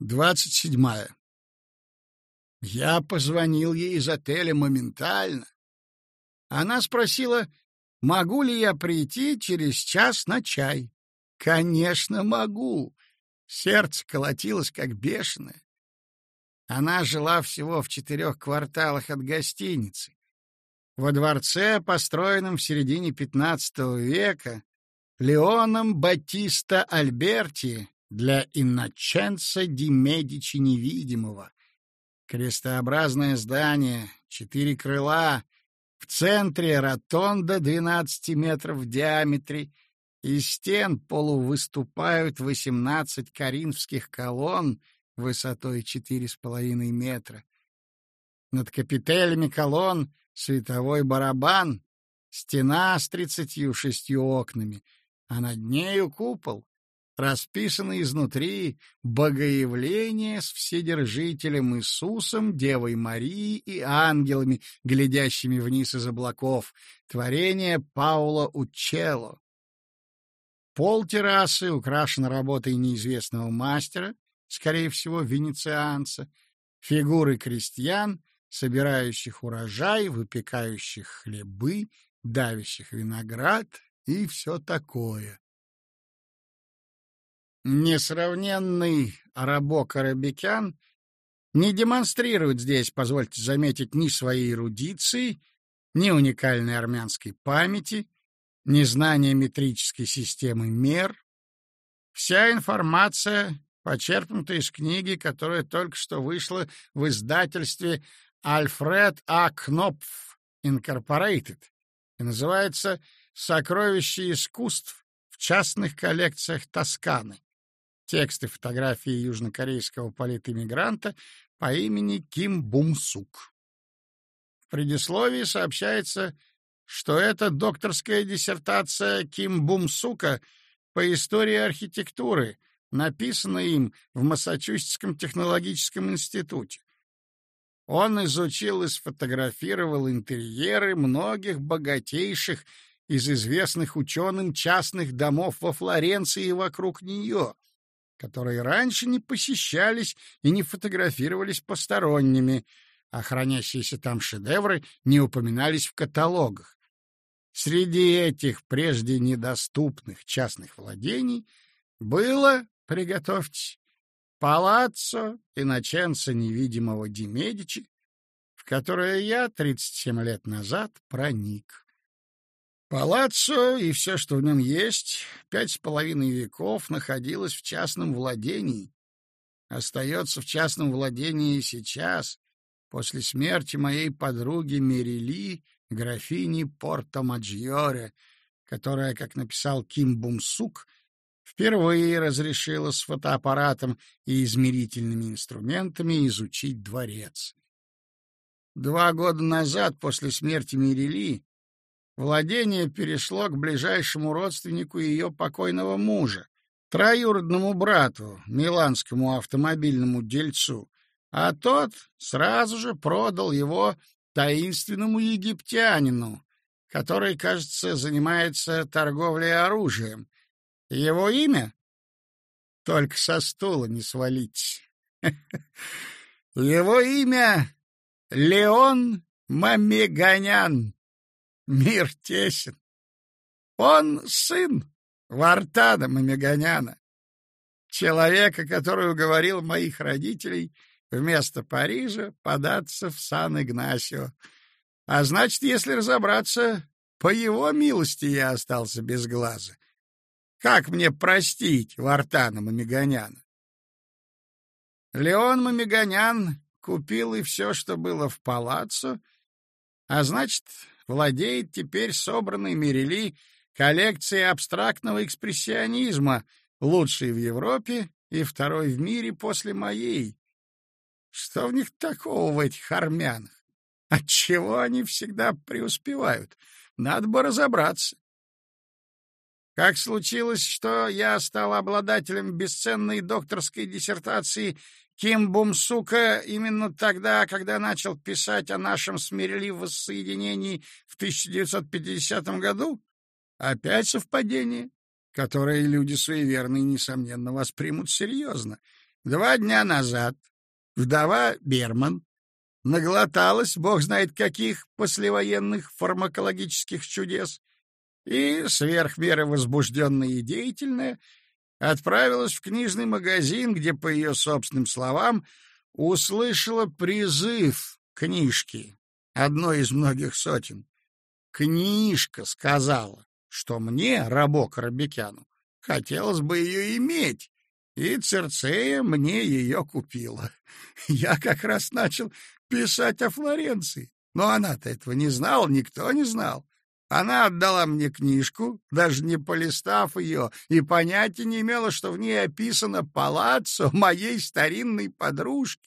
27. Я позвонил ей из отеля моментально. Она спросила, могу ли я прийти через час на чай. Конечно, могу. Сердце колотилось, как бешеное. Она жила всего в 4 кварталах от гостиницы. Во дворце, построенном в середине XV века, Леоном Баттиста Альберти для Инноченцо ди Медичи Невидимого. Крестообразное здание, 4 крыла, в центре ротонда 12 метров в диаметре, из стен полувыступают 18 коринфских колонн высотой 4,5 метра. Над капителями колонн световой барабан, стена с 36 окнами, а над нею купол, расписаны изнутри богоявление с Вседержителем Иисусом, Девой Марией и ангелами, глядящими вниз из облаков, творение Пауло Уччелло. Пол террасы украшен работой неизвестного мастера, скорее всего, венецианца, фигуры крестьян, собирающих урожай, выпекающих хлебы, давящих виноград и все такое. Несравненный Арабо-Карабекян не демонстрирует здесь, позвольте заметить, ни своей эрудиции, ни уникальной армянской памяти, ни знания метрической системы мер. Вся информация почерпнута из книги, которая только что вышла в издательстве Альфред А. Кнопф Инкорпорейтед и называется «Сокровища искусств в частных коллекциях Тосканы». Тексты фотографии южнокорейского политэмигранта по имени Ким Бум Сук. В предисловии сообщается, что это докторская диссертация Ким Бум Сука по истории архитектуры, написанная им в Массачусетском технологическом институте. Он изучил и сфотографировал интерьеры многих богатейших из известных ученым частных домов во Флоренции и вокруг нее, которые раньше не посещались и не фотографировались посторонними, а хранящиеся там шедевры не упоминались в каталогах. Среди этих прежде недоступных частных владений было, приготовьтесь, палаццо Инноченцо Невидимого ди Медичи, в которое я 37 лет назад проник. Палаццо и все, что в нем есть, 5,5 веков находилось в частном владении. Остается в частном владении и сейчас, после смерти моей подруги Мерили, графини Порто-Маджьоре, которая, как написал Ким Бум Сук, впервые разрешила с фотоаппаратом и измерительными инструментами изучить дворец. 2 года назад, после смерти Мерили, владение перешло к ближайшему родственнику ее покойного мужа, троюродному брату, миланскому автомобильному дельцу, а тот сразу же продал его таинственному египтянину, который, кажется, занимается торговлей оружием. Его имя? Только со стула не свалить. Его имя Леон Мамеганян. Мир тесен. Он сын Вартана Мамеганяна, человека, который уговорил моих родителей вместо Парижа податься в Сан-Игнасио. А значит, если разобраться, по его милости я остался без глаза. Как мне простить Вартана Мамеганяна? Леон Мамеганян купил и все, что было в палаццо, а значит, владеет теперь собранной Мерили коллекцией абстрактного экспрессионизма, лучшей в Европе и второй в мире после моей. Что в них такого, в этих армянах? Отчего они всегда преуспевают? Надо бы разобраться. Как случилось, что я стал обладателем бесценной докторской диссертации Ким Бум Сука именно тогда, когда начал писать о нашем с Мерили воссоединении в 1950 году? Опять совпадение, которое люди суеверные, несомненно, воспримут серьезно. 2 дня назад вдова Берман наглоталась, бог знает каких послевоенных фармакологических чудес, и, сверх меры возбужденная и деятельная, отправилась в книжный магазин, где, по ее собственным словам, услышала призыв книжки, одной из многих сотен. Книжка сказала, что мне, рабу Коробекяну, хотелось бы ее иметь, и Цирцея мне ее купила. Я как раз начал писать о Флоренции, но она-то этого не знала, никто не знал. Она отдала мне книжку, даже не полистав ее, и понятия не имела, что в ней описано палаццо моей старинной подружки.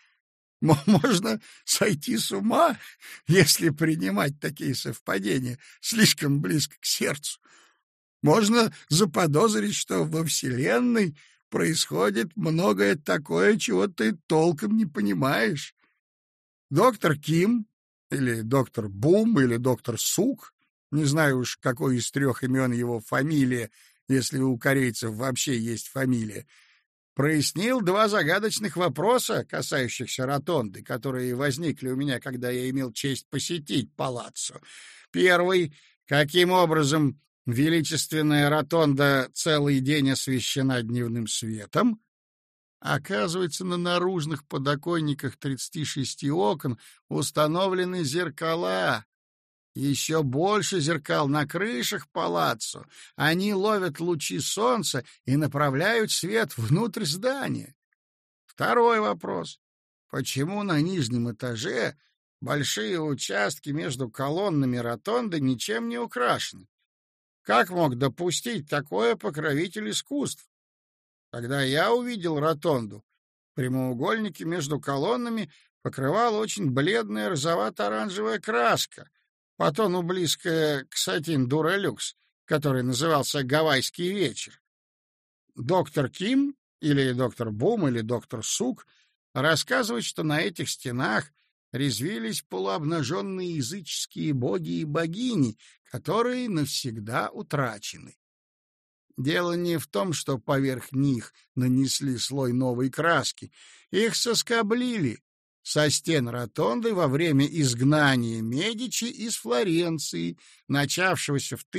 Можно сойти с ума, если принимать такие совпадения слишком близко к сердцу. Можно заподозрить, что во Вселенной происходит многое такое, чего ты толком не понимаешь. Доктор Ким, или доктор Бум, или доктор Сук, не знаю уж, какой из 3 имен его фамилия, если у корейцев вообще есть фамилия, прояснил 2 загадочных вопроса, касающихся ротонды, которые возникли у меня, когда я имел честь посетить палаццо. Первый — каким образом величественная ротонда целый день освещена дневным светом? Оказывается, на наружных подоконниках 36 окон установлены зеркала. Еще больше зеркал на крышах палаццо. Они ловят лучи солнца и направляют свет внутрь здания. Второй вопрос. Почему на нижнем этаже большие участки между колоннами ротонды ничем не украшены? Как мог допустить такое покровитель искусств? Когда я увидел ротонду, прямоугольники между колоннами покрывала очень бледная розовато-оранжевая краска, по тону близкая к сатин Дуралюкс, который назывался «Гавайский вечер». Доктор Ким, или доктор Бум, или доктор Сук рассказывает, что на этих стенах резвились полуобнаженные языческие боги и богини, которые навсегда утрачены. Дело не в том, что поверх них нанесли слой новой краски. Их соскоблили со стен ротонды во время изгнания Медичи из Флоренции, начавшегося в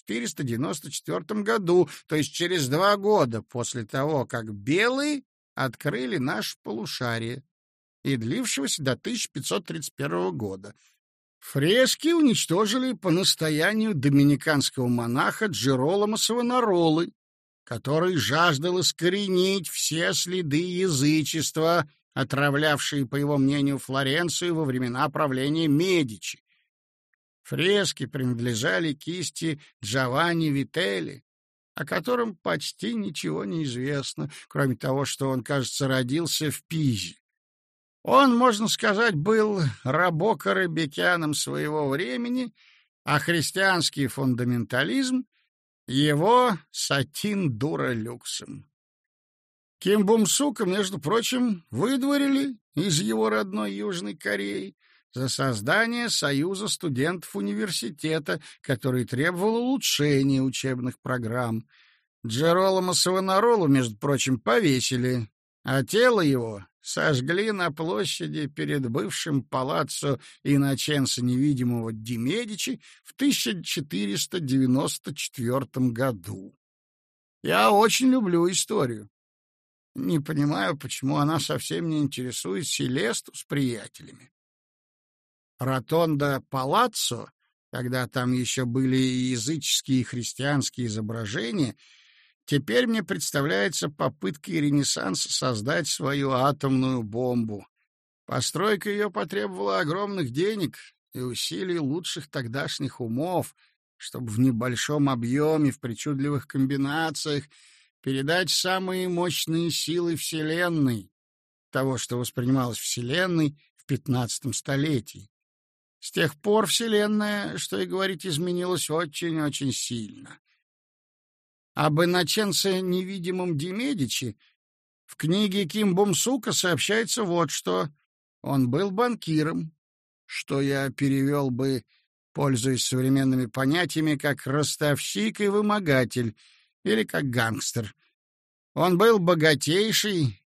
1494 году, то есть через 2 года после того, как белые открыли наше полушарие, и длившегося до 1531 года. Фрески уничтожили по настоянию доминиканского монаха Джеролома Савонаролы, который жаждал искоренить все следы язычества, отравлявшие, по его мнению, Флоренцию во времена правления Медичи. Фрески принадлежали кисти Джованни Вителли, о котором почти ничего не известно, кроме того, что он, кажется, родился в Пизе. Он, можно сказать, был рабо-коробекяном своего времени, а христианский фундаментализм — его сатин-дура-люксом. Ким Бум-сука, между прочим, выдворили из его родной Южной Кореи за создание Союза студентов университета, который требовал улучшения учебных программ. Джеролома Савонаролу, между прочим, повесили, а тело его сожгли на площади перед бывшим палаццо Инноченца Невидимого ди Медичи в 1494 году. Я очень люблю историю. Не понимаю, почему она совсем не интересует Селесту с приятелями. Ротонда Палаццо, когда там еще были и языческие, и христианские изображения, теперь мне представляется попыткой Ренессанса создать свою атомную бомбу. Постройка ее потребовала огромных денег и усилий лучших тогдашних умов, чтобы в небольшом объеме, в причудливых комбинациях передать самые мощные силы Вселенной, того, что воспринималось Вселенной в 15 столетии. С тех пор Вселенная, что и говорить, изменилась очень-очень сильно. Об Инноченце Невидимом ди Медичи в книге Ким Бум-сука сообщается вот что. Он был банкиром, что я перевел бы, пользуясь современными понятиями, как ростовщик и вымогатель, или как гангстер. Он был богатейший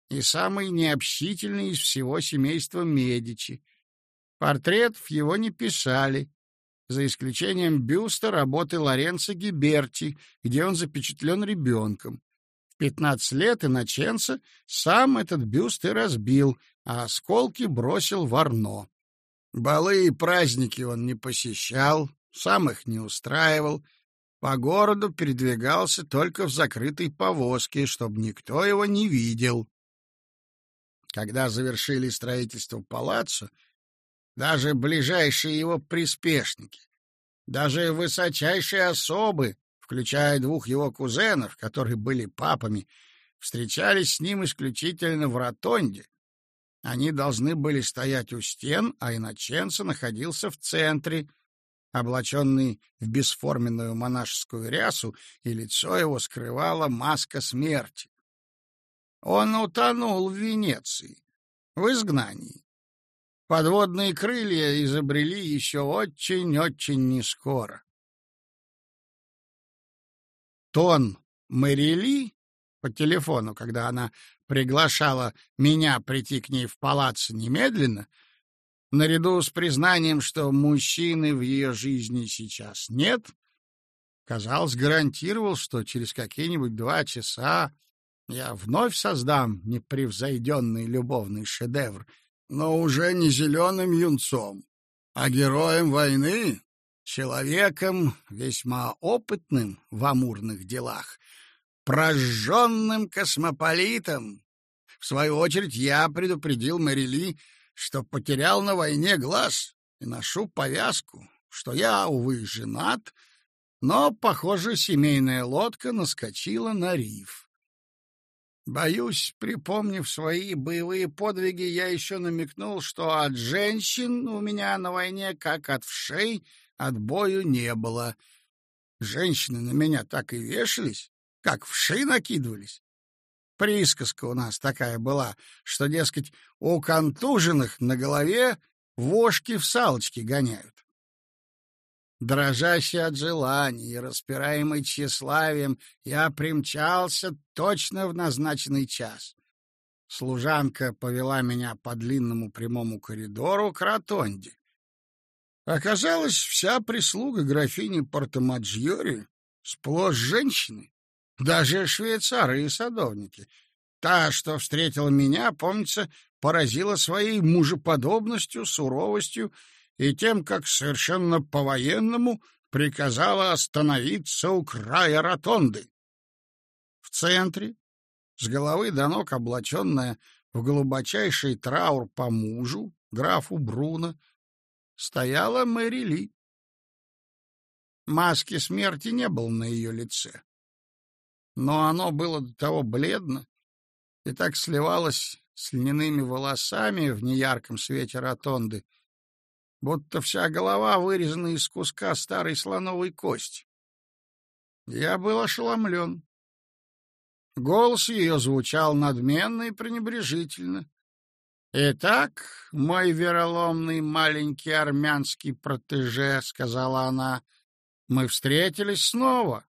и самый необщительный из всего семейства Медичи. Портретов его не писали, за исключением бюста работы Лоренцо Гиберти, где он запечатлен ребенком. В 15 лет Инноченцо сам этот бюст и разбил, а осколки бросил в Арно. Балы и праздники он не посещал, сам их не устраивал, по городу передвигался только в закрытой повозке, чтобы никто его не видел. Когда завершили строительство палаццо, даже ближайшие его приспешники, даже высочайшие особы, включая 2 его кузенов, которые были папами, встречались с ним исключительно в ротонде. Они должны были стоять у стен, а Инноченцо находился в центре, облаченный в бесформенную монашескую рясу, и лицо его скрывала маска смерти. Он утонул в Венеции, в изгнании. Подводные крылья изобрели еще очень-очень нескоро. Тон Марили по телефону, когда она приглашала меня прийти к ней в палаццо немедленно, наряду с признанием, что мужчины в ее жизни сейчас нет, казалось, гарантировал, что через какие-нибудь 2 часа я вновь создам непревзойденный любовный шедевр, но уже не зеленым юнцом, а героем войны, человеком весьма опытным в амурных делах, прожженным космополитом. В свою очередь я предупредил Марили, что потерял на войне глаз и ношу повязку, что я, увы, женат, но, похоже, семейная лодка наскочила на риф. Боюсь, припомнив свои боевые подвиги, я еще намекнул, что от женщин у меня на войне, как от вшей, отбою не было. Женщины на меня так и вешались, как вши накидывались. Присказка у нас такая была, что, дескать, у контуженных на голове вошки в салочки гоняют. Дрожащий от желаний и распираемый тщеславием, я примчался точно в назначенный час. Служанка повела меня по длинному прямому коридору к ротонде. Оказалось, вся прислуга графини Портомаджьори сплошь женщины, даже швейцары и садовники. Та, что встретила меня, помнится, поразила своей мужеподобностью, суровостью и тем, как совершенно по-военному приказала остановиться у края ротонды. В центре, с головы до ног облаченная в глубочайший траур по мужу, графу Бруно, стояла Марили. Маски смерти не было на ее лице, но оно было до того бледно и так сливалось с льняными волосами в неярком свете ротонды, будто вся голова вырезана из куска старой слоновой кости. Я был ошеломлен. Голос ее звучал надменно и пренебрежительно. «Итак, мой вероломный маленький армянский протеже, — сказала она, — мы встретились снова.